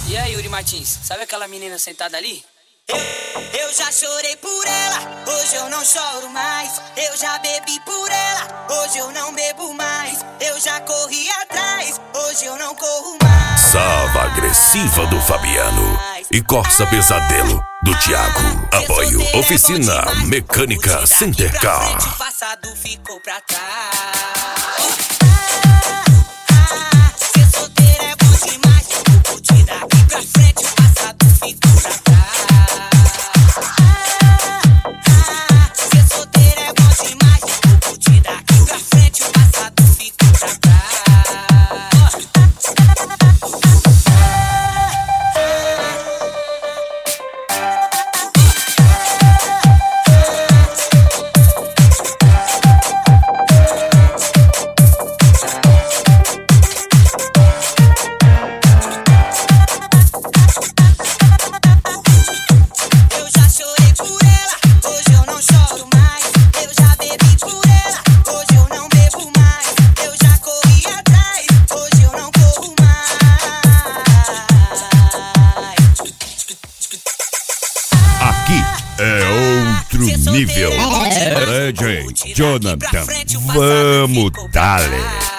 E aí, Yuri Martins, sabe aquela menina sentada ali? Eu já chorei por ela, hoje eu não choro mais. Eu já bebi por ela, hoje eu não bebo mais. Eu já corri atrás, hoje eu não corro mais. Sava Agressiva do Fabiano e Corsa Pesadelo do Thiago. Apoio Oficina Mecânica Centercar. O passado ficou pra trás. Ser solteiro é bom demais. Vou curtir daqui pra frente. O passado ficou pra trás. Ser solteiro é bom demais. Vou curtir daqui pra frente. O passado ficou pra trás. Nível Legend Jonathan, vamos dale.